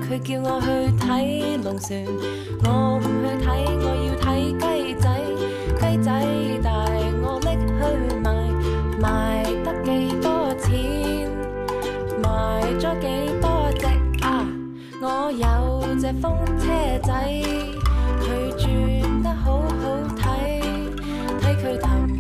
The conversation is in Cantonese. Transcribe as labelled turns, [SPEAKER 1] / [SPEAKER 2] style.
[SPEAKER 1] 佢叫我去睇龍船，我唔去睇，我要睇雞仔。雞仔大，我拎去賣，賣得幾多錢？賣咗幾多隻啊？我有隻風車仔，佢轉得好好睇，睇佢氹